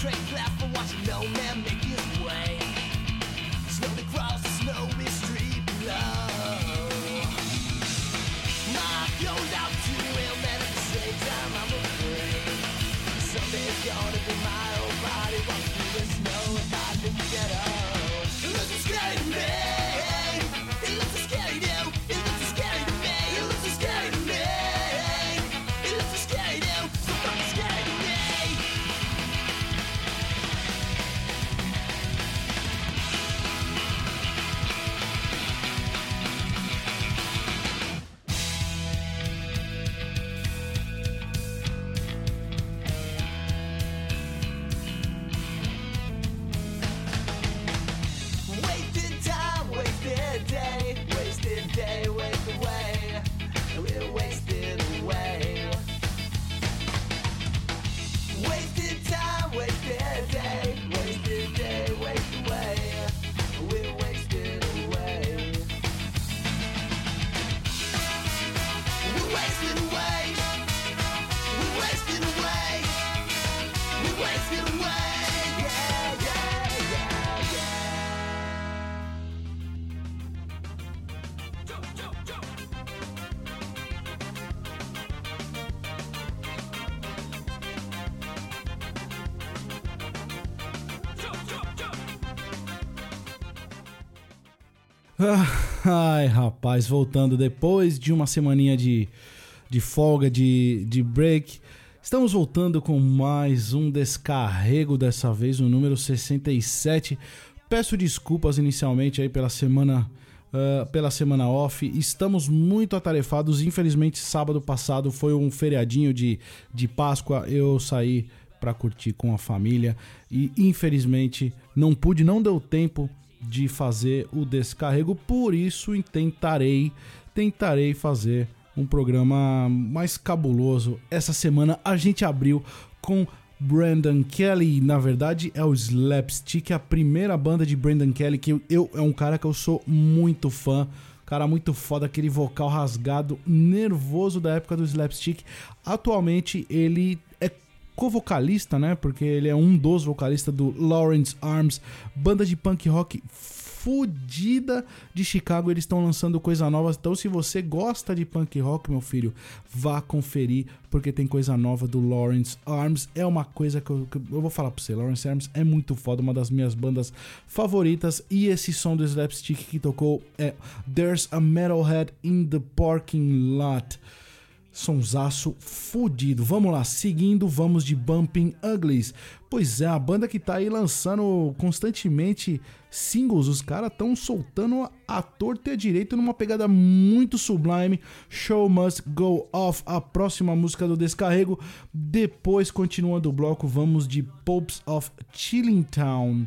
Ai, rapaz, voltando depois de uma semaninha de folga, de break, estamos voltando com mais um descarrego, dessa vez o número 67. Peço desculpas inicialmente aí pela semana off, estamos muito atarefados. Infelizmente sábado passado foi um feriadinho de Páscoa, eu saí para curtir com a família e infelizmente não deu tempo de fazer o descarrego, por isso tentarei fazer um programa mais cabuloso. Essa semana a gente abriu com Brendan Kelly, na verdade é o Slapstick, a primeira banda de Brendan Kelly, que é um cara que eu sou muito fã, cara muito foda, aquele vocal rasgado, nervoso da época do Slapstick. Atualmente ele é co-vocalista, né? Porque ele é um dos vocalistas do Lawrence Arms, banda de punk rock fudida de Chicago. Eles estão lançando coisa nova, então se você gosta de punk rock, meu filho, vá conferir, porque tem coisa nova do Lawrence Arms. É uma coisa que eu vou falar pra você, Lawrence Arms é muito foda, uma das minhas bandas favoritas. E esse som do Slapstick que tocou é There's a Metalhead in the Parking Lot. Sonsaço fudido. Vamos lá, seguindo, vamos de Bumping Uglies. Pois é, a banda que tá aí lançando constantemente singles. Os caras tão soltando a torta e a direito numa pegada muito sublime. Show Must Go Off, a próxima música do descarrego. Depois, continuando o bloco, vamos de Popes of Chillingtown.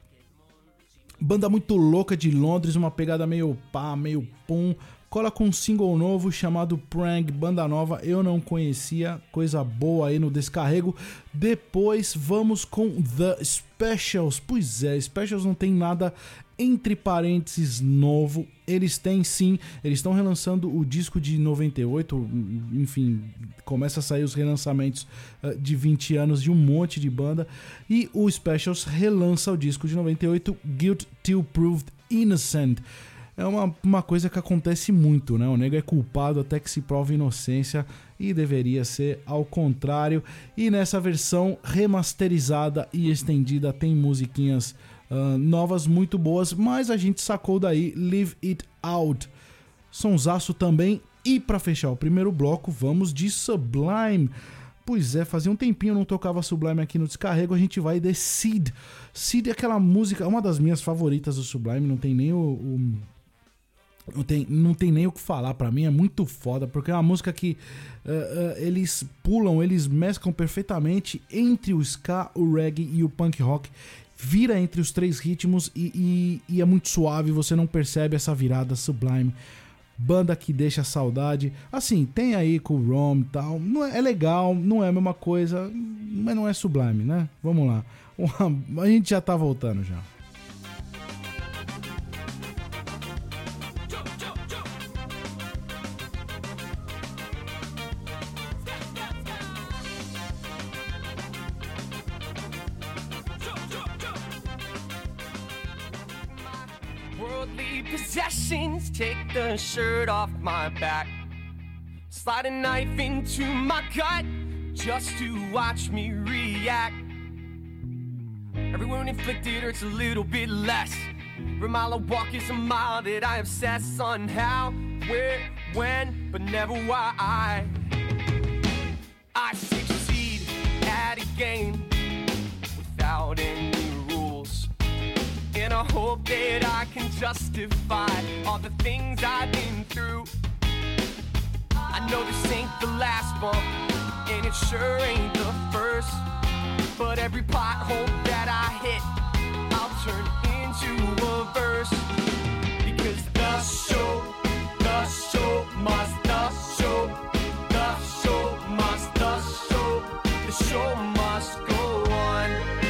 Banda muito louca de Londres, uma pegada meio pá, meio pum. Cola com um single novo chamado Prang, banda nova, eu não conhecia, coisa boa aí no descarrego. Depois vamos com The Specials. Pois é, Specials não tem nada entre parênteses novo. Eles têm sim, eles estão relançando o disco de 98, enfim, começa a sair os relançamentos de 20 anos de um monte de banda. E o Specials relança o disco de 98, Guilt Till Proved Innocent. É uma coisa que acontece muito, né? O nego é culpado até que se prove inocência e deveria ser ao contrário. E nessa versão remasterizada e estendida tem musiquinhas novas muito boas, mas a gente sacou daí Leave It Out. Sonsaço também. E para fechar o primeiro bloco, vamos de Sublime. Pois é, fazia um tempinho eu não tocava Sublime aqui no descarrego, a gente vai de Seed. Seed é aquela música, uma das minhas favoritas do Sublime, não tem nem não tem nem o que falar, pra mim é muito foda, porque é uma música que eles pulam, eles mesclam perfeitamente entre o ska, o reggae e o punk rock, vira entre os três ritmos e é muito suave, você não percebe essa virada. Sublime, banda que deixa saudade, assim, tem aí com o Rom e tal, não é legal, não é a mesma coisa, mas não é Sublime, né? Vamos lá, a gente já tá voltando já. worldly possessions, take the shirt off my back, slide a knife into my gut just to watch me react. Every wound inflicted hurts a little bit less. Every mile I walk is a mile that I obsess on how, where, when, but never why. I succeed at a game without any rules, in a hope that I can justify all the things I've been through. I know this ain't the last bump, and it sure ain't the first, but every pothole that I hit, I'll turn into a verse. Because the show must, the show must, the show must go on.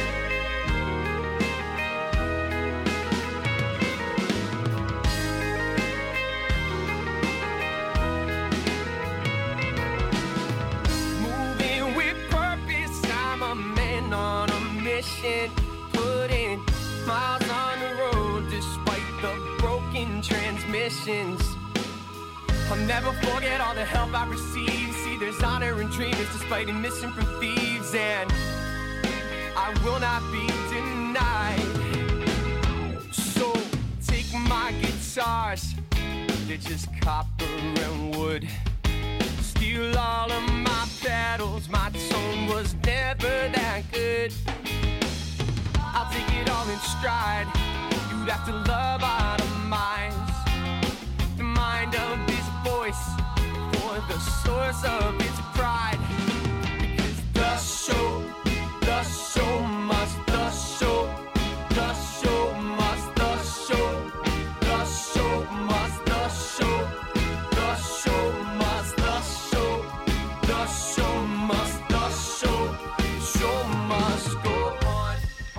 Moving with purpose, I'm a man on a mission, putting miles on the road despite the broken transmissions. I'll never forget all the help I received. See, there's honor in dreamers despite it missing from thieves, and I will not be denied. So take my guitars, they're just copper and wood. Steal all of my pedals, my tone was never that good. I'll take it all in stride. You'd have to love out of minds, the mind of this voice for the source of its pride. Because the show must, the show must, the show must, the show must, the show must, the show must go on.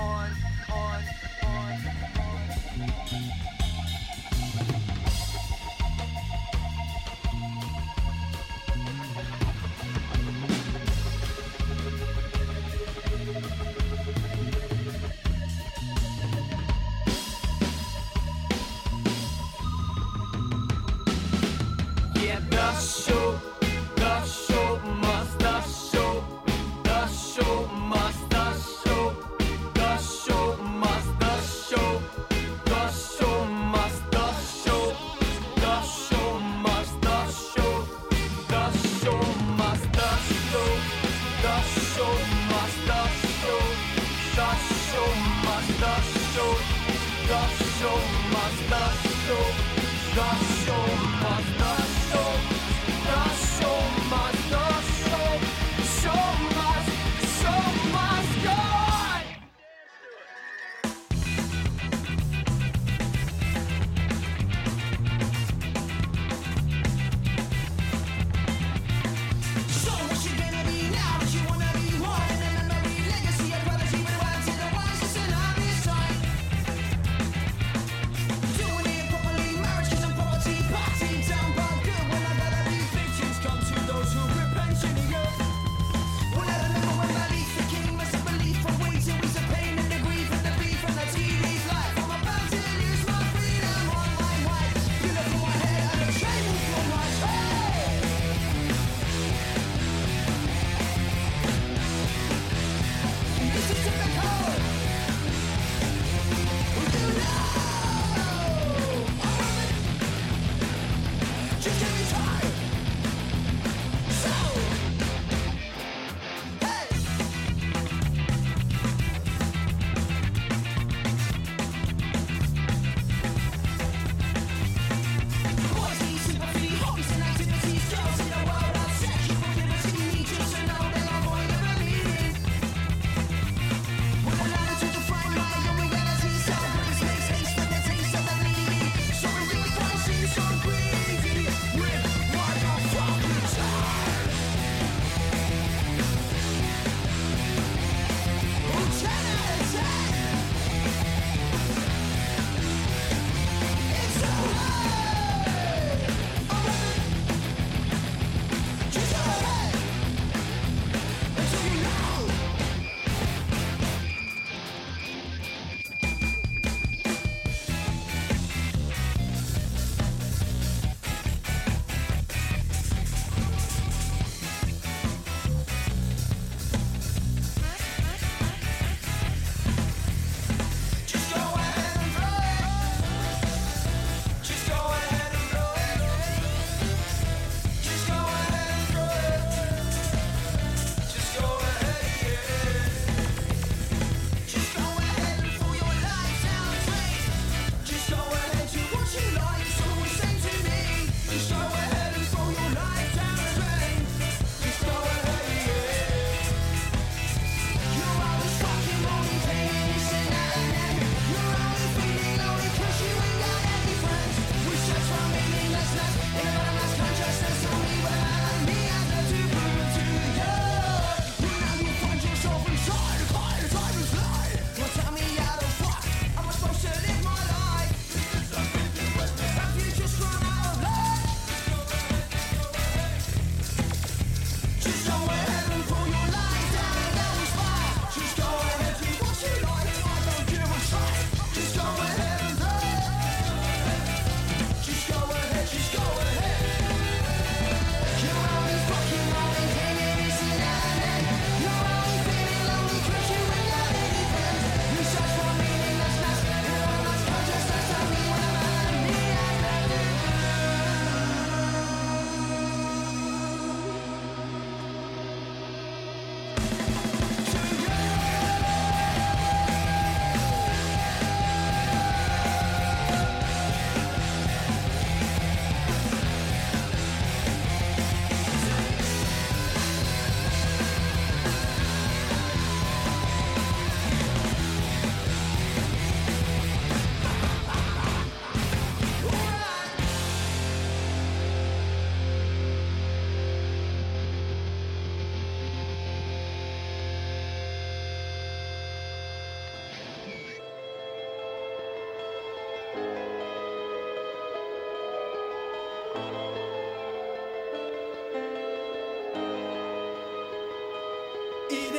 Yeah, the show must, the show must, the show must, the show must, the show must, the show must, the show must, the show must, the show must, the show must, the show must, the show.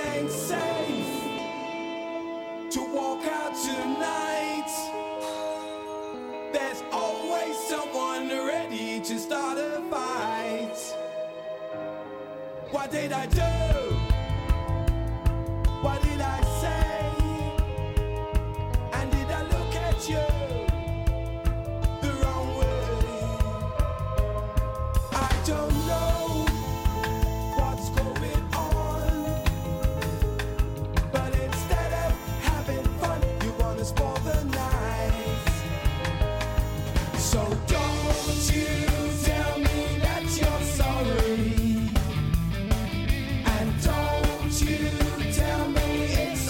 ain't safe to walk out tonight. There's always someone ready to start a fight. What did I do? What did I say? And did I look at you the wrong way? I don't know what's going on, but instead of having fun, you wanna spoil the night. So don't you tell me that you're sorry, and don't you tell me it's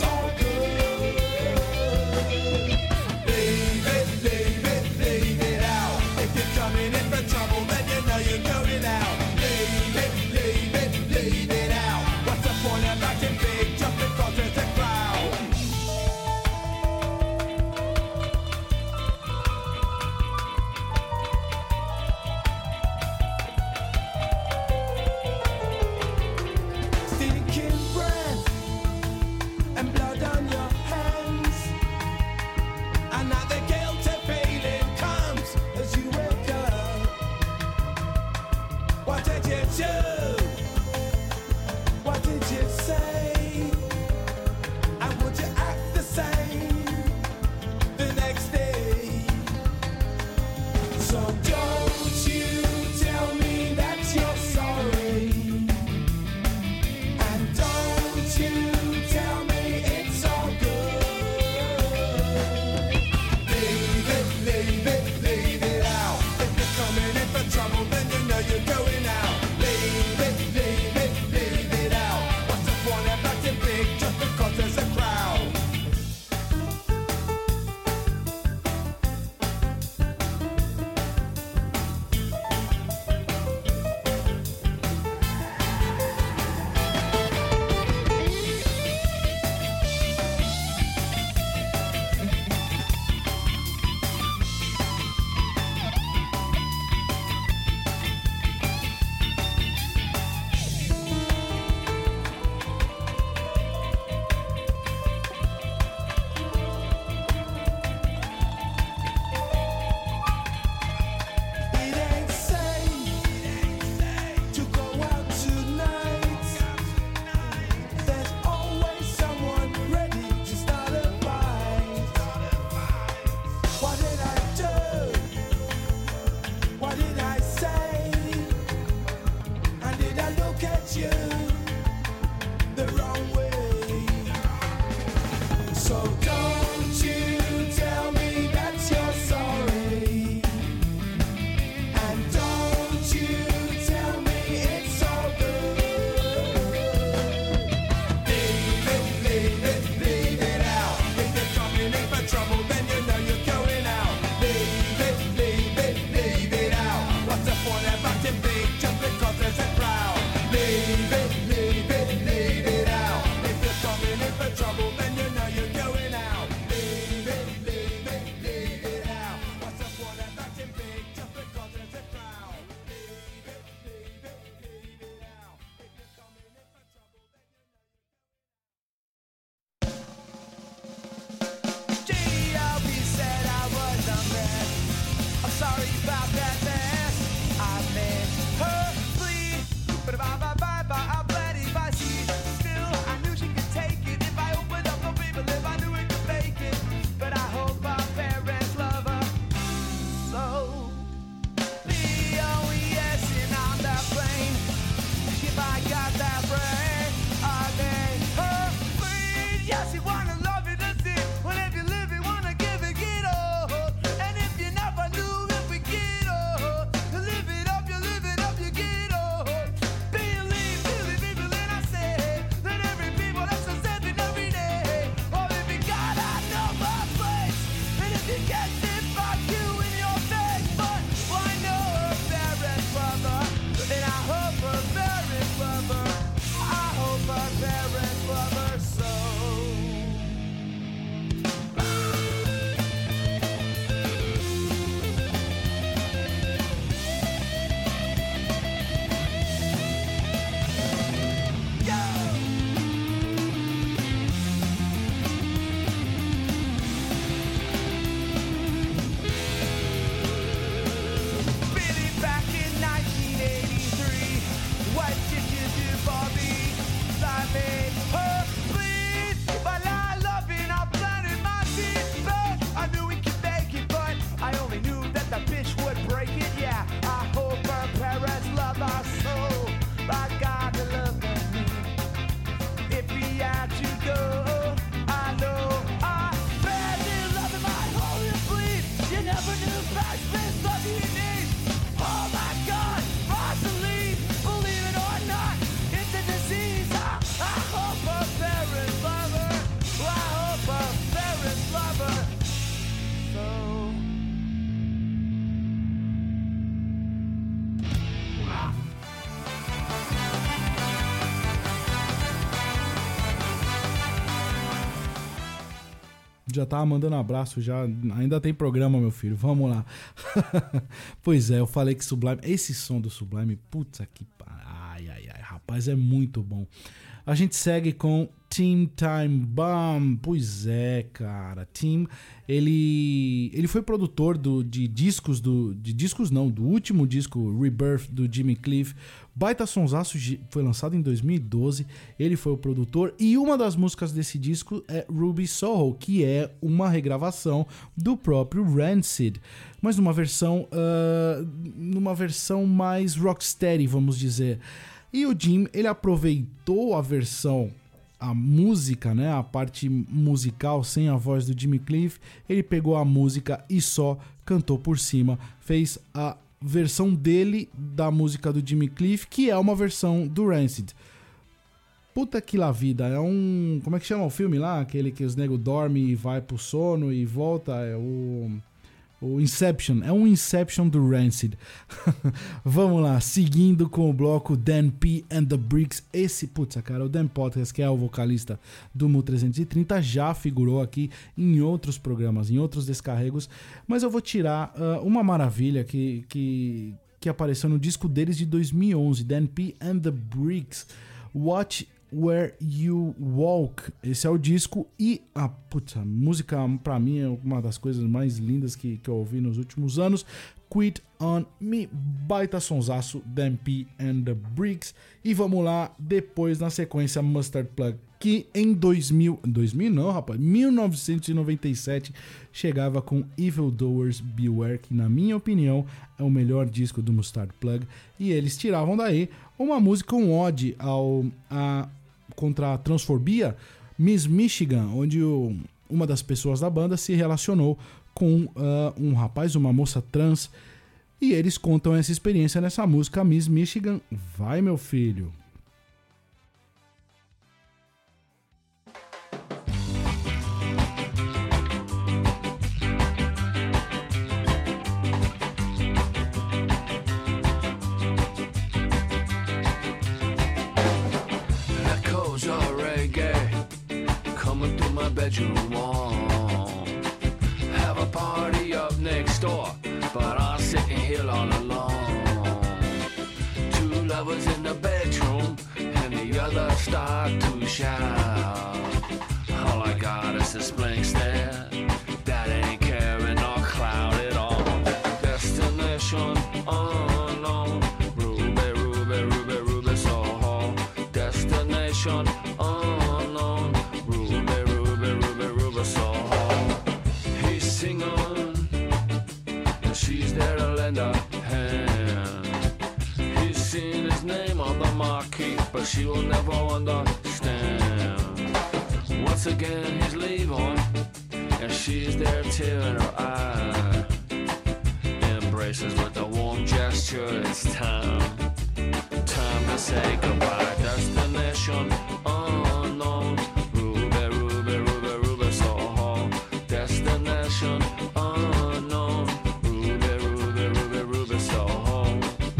já tava mandando abraço, já. Ainda tem programa, meu filho. Vamos lá. Pois é, eu falei que Sublime... Esse som do Sublime, putz, que... Ai, rapaz, é muito bom. A gente segue com Tim Time Bomb. Pois é, cara. Tim, ele foi produtor de discos do último disco Rebirth do Jimmy Cliff. Baita sonsaço, foi lançado em 2012. Ele foi o produtor e uma das músicas desse disco é Ruby Soho, que é uma regravação do próprio Rancid, mas numa versão mais rocksteady, vamos dizer. E o Jim, ele aproveitou a música, né, a parte musical sem a voz do Jimmy Cliff, ele pegou a música e só cantou por cima, fez a versão dele da música do Jimmy Cliff, que é uma versão do Rancid. Puta que lá vida, é um... Como é que chama o filme lá? Aquele que os negros dormem e vai pro sono e volta, é o Inception, é um Inception do Rancid. Vamos lá, seguindo com o bloco Dan P and the Bricks. Esse, putz, cara, o Dan Potras, que é o vocalista do Mu 330, já figurou aqui em outros programas, em outros descarregos, mas eu vou tirar uma maravilha que apareceu no disco deles de 2011, Dan P and the Bricks, Watch Where You Walk. Esse é o disco e a música pra mim é uma das coisas mais lindas que eu ouvi nos últimos anos. Quit On Me, baita sonsaço, Dan P and the Bricks. E vamos lá, depois na sequência Mustard Plug, que em 1997 chegava com Evil Doers Beware, que na minha opinião é o melhor disco do Mustard Plug, e eles tiravam daí uma música, um ode contra a transfobia, Miss Michigan, onde uma das pessoas da banda se relacionou com um rapaz, uma moça trans, e eles contam essa experiência nessa música, Miss Michigan. Vai, meu filho! Bedroom wall. Have a party up next door, but I'm sitting here all alone. Two lovers in the bedroom, and the other start to shout. All I got is this blank stare that ain't carrying no cloud at all. Destination unknown. Ruby, Ruby, Ruby, Ruby, Soho. Destination unknown. He's singing, and she's there to lend a hand. He's seen his name on the marquee, but she will never understand. Once again he's leaving, and she's there tearing her eye. Embraces with a warm gesture, it's time to say goodbye. Destination unknown. Destination unknown. Ruby, Ruby, Ruby, Ruby, Soho.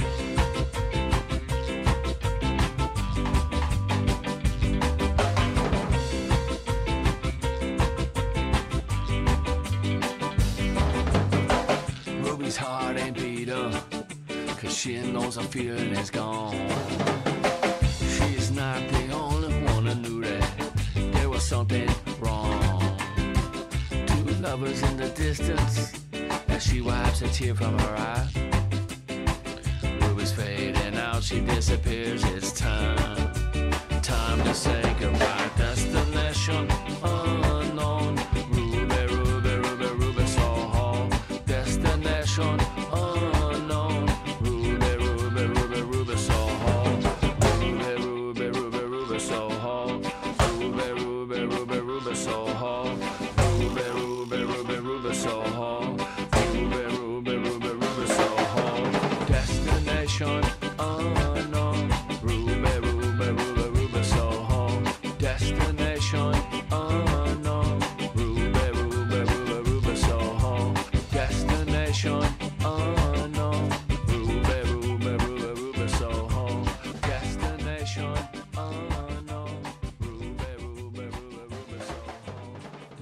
Ruby's heart ain't beat up, 'cause she knows her feeling is gone. She's not the only one who knew that there was something wrong. Lovers in the distance as she wipes a tear from her eye. Ruby's fading out, she disappears. It's time to say goodbye. Destination unknown. Ruby, Ruby, Ruby, Ruby, Soho. Destination unknown. Ruby, Ruby, Ruby, Ruby, Soho. Ruby, Ruby, Ruby, Ruby, Soho. Ruby, Ruby, Ruby, Ruby, Soho. Ruby, Ruby, Ruby, Ruby, Soho. Ruby, Ruby, Ruby, Ruby, Soho. Destination unknown. Ruby, Ruby, Ruby, Ruby, Soho. Destination unknown. Ruby, Ruby, Ruby, Ruby, Soho. Destination unknown. Ruby, Ruby, Ruby, Ruby, Soho. Destination unknown. Ruby, Ruby, Ruby, Ruby, Soho.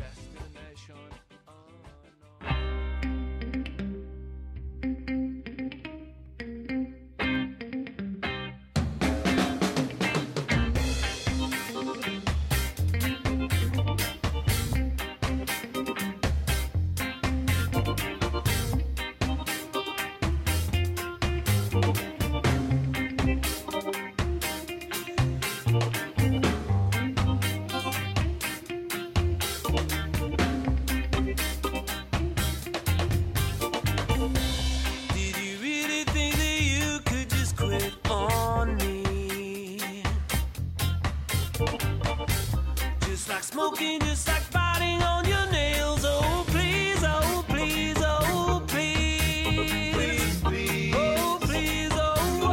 Just like smoking, just like biting on your nails. Oh please, oh please, oh please, oh please, oh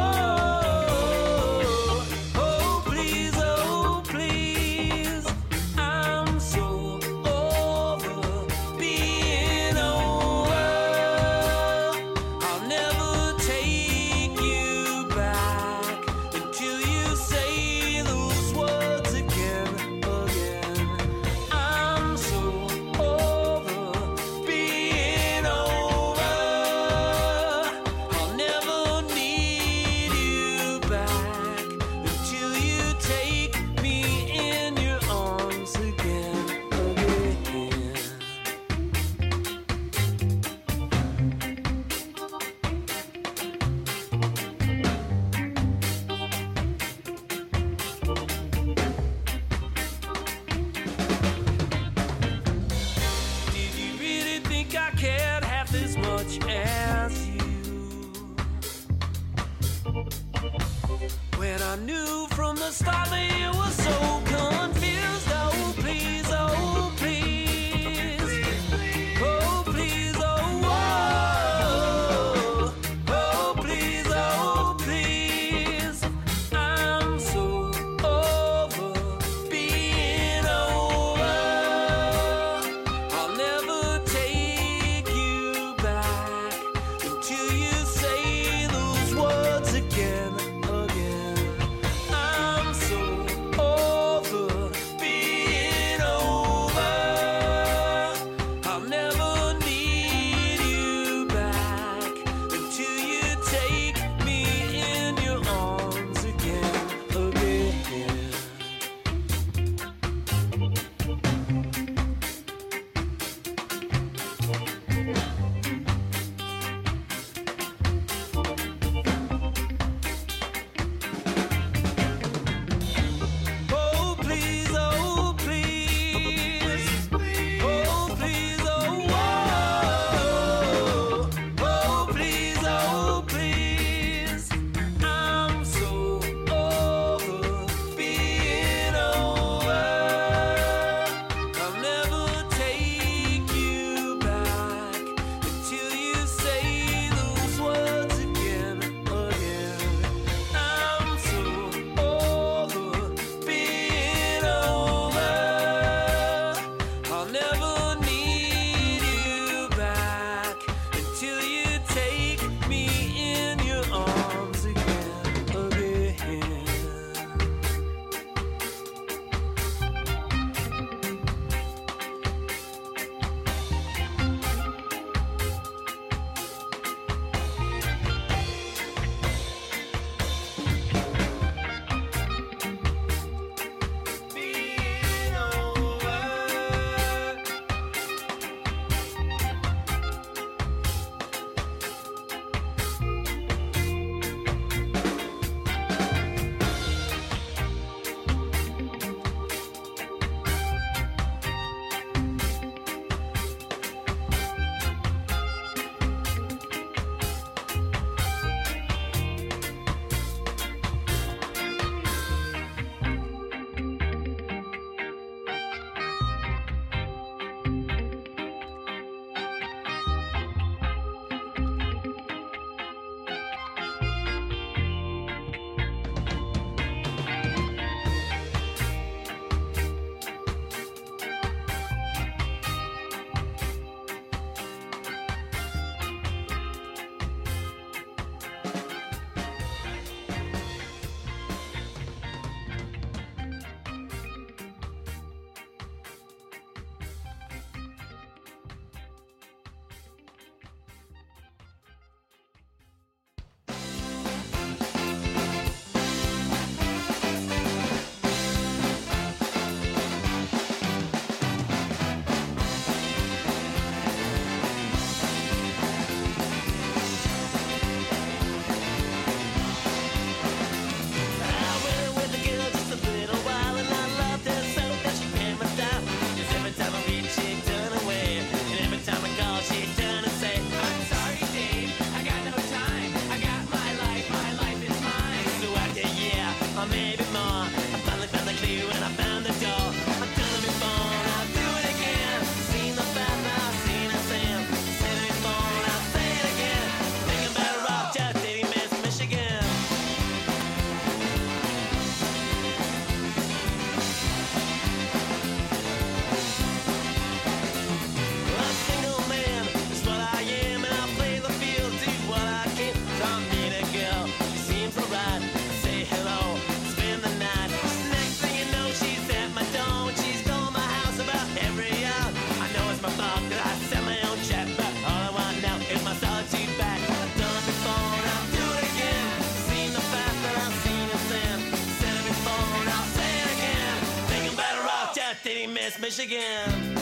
oh please, oh please. I'm so over being over. I'll never take you back until you say those words again. I'm so over Miss Michigan.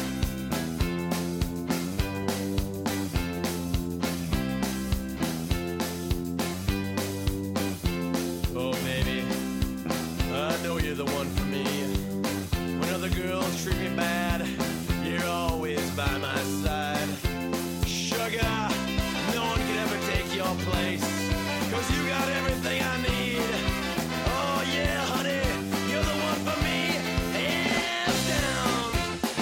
Oh, baby, I know you're the one for me. When other girls treat me bad, you're always by my side. Sugar, no one can ever take your place, 'cause you got everything I need. Oh yeah, honey, you're the one for me, hands down.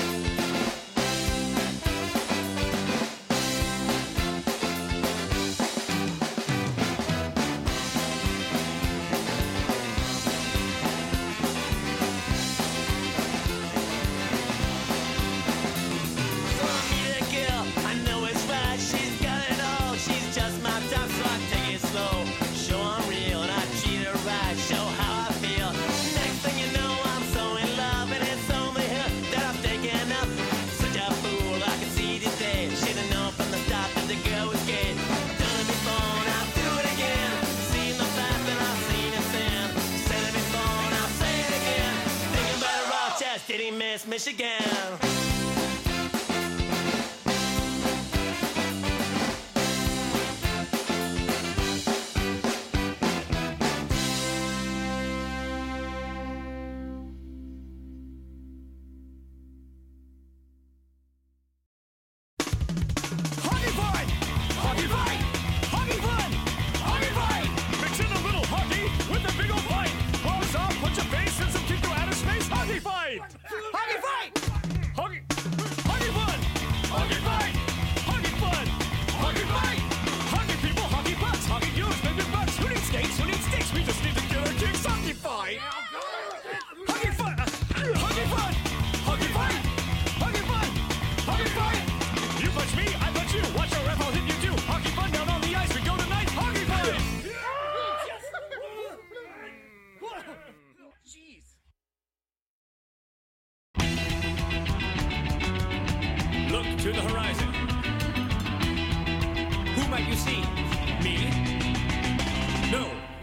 Miss Michigan. To the horizon. Who might you see? Me? No.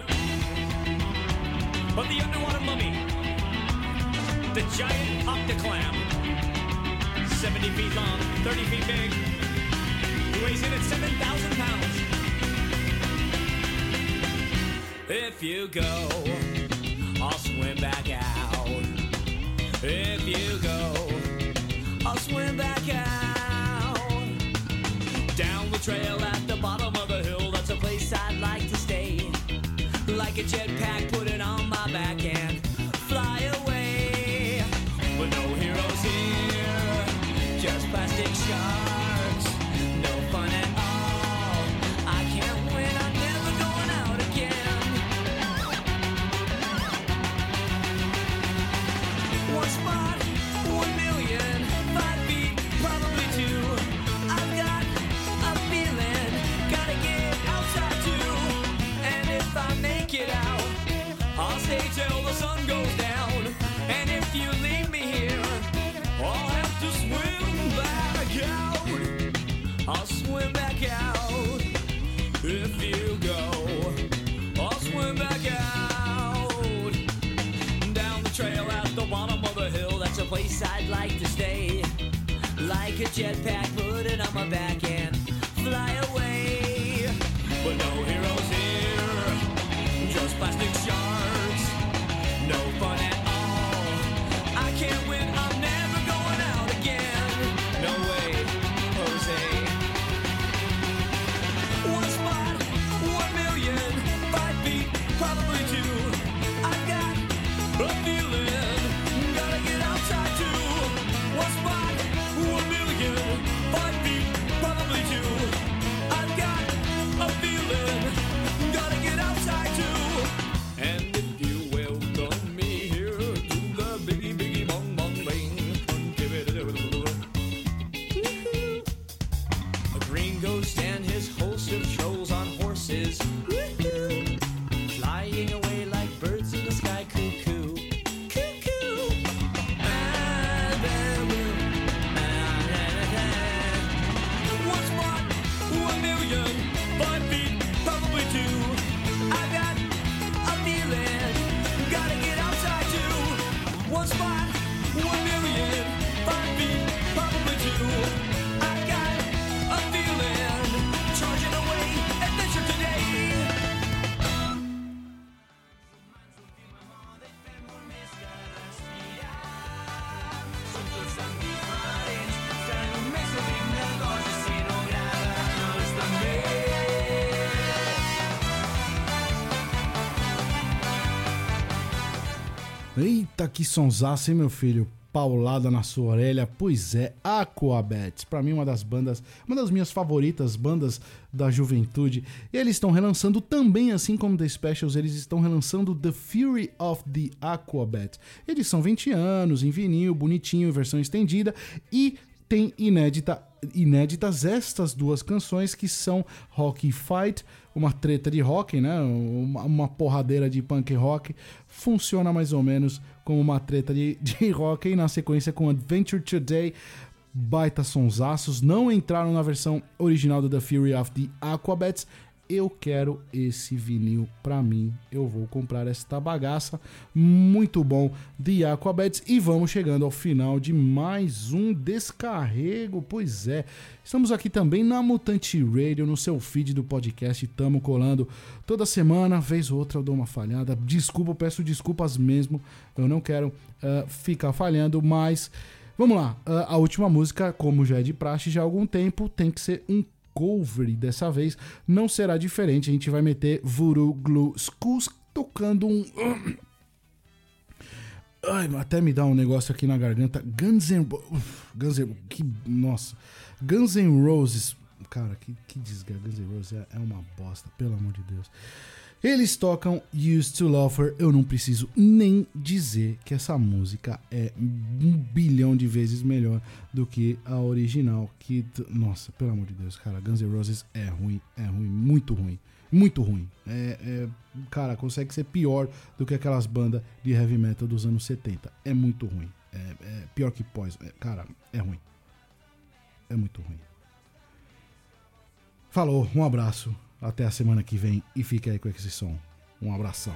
But the underwater mummy. The giant octoclam. 70 feet long, 30 feet big. He weighs in at 7,000 pounds. If you go, I'll swim back out. If you go, I'll swim back out. Down the trail at the bottom of the hill, that's a place I'd like to stay. Like a jetpack, put it on my back and fly away. But no heroes here, just plastic sharks. No fun at all. I can't win, I'm never going out again. One spot, 1 million, 5 feet, probably 2. I've got a feeling, gotta get outside too. And if I make it out, I'll stay till the sun goes down. And if you leave me here, I'll have to swim back out. I'll swim back out. If you go, I'll swim back out. Down the trail at the bottom of the hill, that's a place I'd like to stay. Like a jetpack, put it on my back and fly away. But no heroes here, just plastic sharks. No fun at all. I can't win, I'm never going out again. No way, Jose. One spot, 1 million, 5 feet, probably 2. I've got a feeling, gotta get outside too. One spot, 1 million, 5 feet, probably 2. I've got a feeling, gotta get outside too. And if you welcome me here to the biggie biggie bong bong Eita, que sonsaço, hein, meu filho? Paulada na sua orelha. Pois é, Aquabats. Pra mim, uma das minhas favoritas bandas da juventude. E eles estão relançando também, assim como The Specials, eles estão relançando The Fury of the Aquabats. Edição 20 anos, em vinil, bonitinho, versão estendida. E tem inéditas estas duas canções que são Rock Fight, uma treta de rock, né? Uma porradeira de punk rock. Funciona mais ou menos como uma treta de rock. E na sequência com Adventure Today, baita sonsaços. Não entraram na versão original do The Fury of the Aquabats. Eu quero esse vinil pra mim. Eu vou comprar esta bagaça. Muito bom, The Aquabats. E vamos chegando ao final de mais um Descarrego. Pois é, estamos aqui também na Mutante Radio, no seu feed do podcast. Tamo colando toda semana. Vez ou outra eu dou uma falhada. Desculpa, eu peço desculpas mesmo. Eu não quero ficar falhando, mas vamos lá. A última música, como já é de praxe já há algum tempo, tem que ser um cover, e dessa vez não será diferente. A gente vai meter Voodoo Glue Skulls tocando um... Ai, até me dá um negócio aqui na garganta. Guns N' Roses. Cara, que desgraça. Guns N' Roses é uma bosta, pelo amor de Deus. Eles tocam Used to Love Her. Eu não preciso nem dizer que essa música é 1 bilhão de vezes melhor do que a original. Nossa, pelo amor de Deus, cara, Guns N' Roses é ruim, muito ruim. Muito ruim. Cara, consegue ser pior do que aquelas bandas de heavy metal dos anos 70. É muito ruim. É pior que Poison. Cara, é ruim. É muito ruim. Falou, um abraço. Até a semana que vem e fica aí com esse som. Um abração.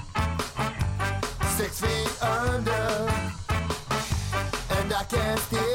Can't stay